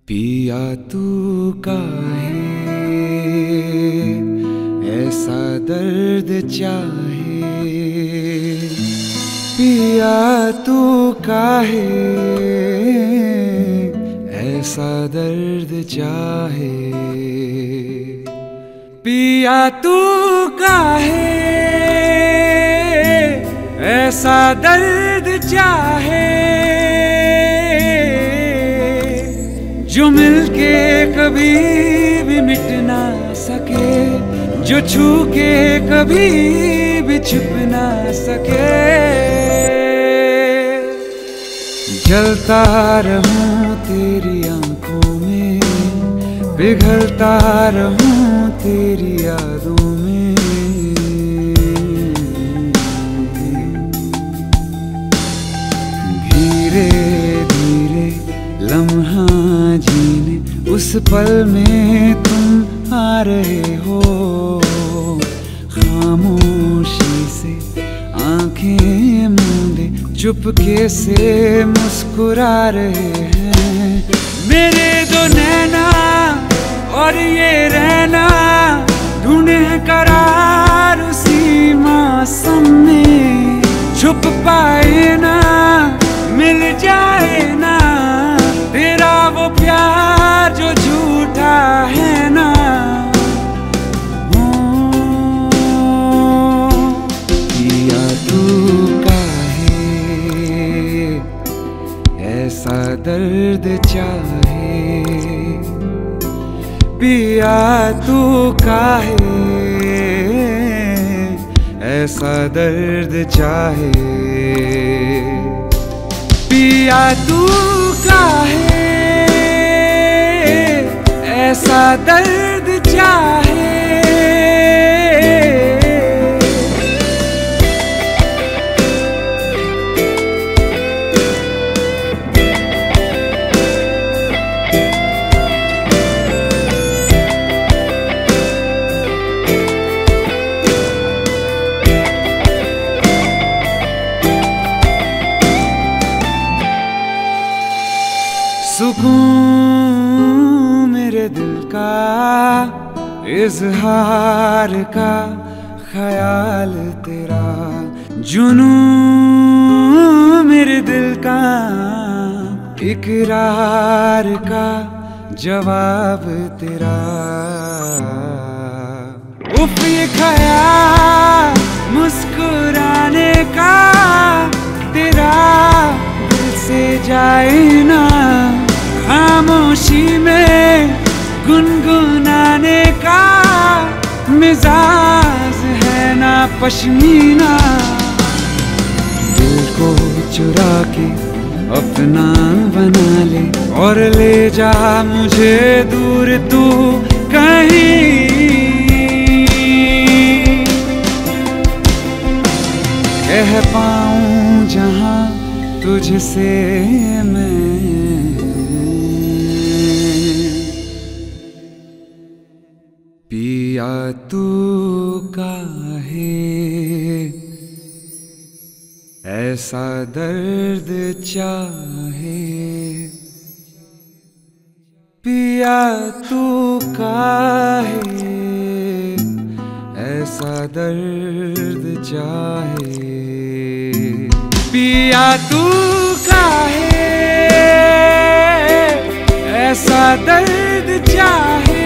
पिया तू काहे ऐसा दर्द चाहे, पिया तू काहे ऐसा दर्द चाहे, पिया तू काहे ऐसा दर्द चाहे, जो मिलके कभी भी मिट ना सके, जो छू के कभी भी छुप ना सके। जलता रहूं तेरी आंखों में, पिघलता रहूं तेरी यादों में, धीरे धीरे लम्हा जीने उस पल में तुम आ रहे हो, खामोशी से आंखें मूंदे चुपके से मुस्कुरा रहे हैं। मेरे दो नैना और ये रहना ढूंढे करार उसी मौसम में, छुप पाए ना मिल जाए ना तेरा वो प्यार जो झूठा है ना। पिया तू काहे ऐसा दर्द चाहे, पिया तू काहे ऐसा दर्द चाहे, पिया तू काहे ऐसा दर्द चाहे। सुकून मेरे दिल का इजहार का ख्याल तेरा, जुनून मेरे दिल का इकरार का जवाब तेरा। उफ ये ख्याल मुस्कुराने का तेरा दिल से जाए ना, खामोशी में गुनगुनाने का मिजाज है ना पश्मीना। दिल को चुरा के अपना बना ले और ले जा मुझे दूर तू कहीं, कह पाऊं जहां तुझसे मैं। पिया तू काहे ऐसा दर्द चाहे, पिया तू काहे ऐसा दर्द चाहे, पिया तू काहे ऐसा दर्द चाहे,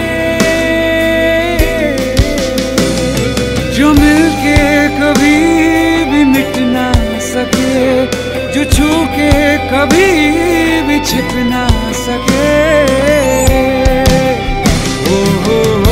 जो मिलके कभी भी मिट ना सके, जो छू के कभी भी छिप ना सके। ओ हो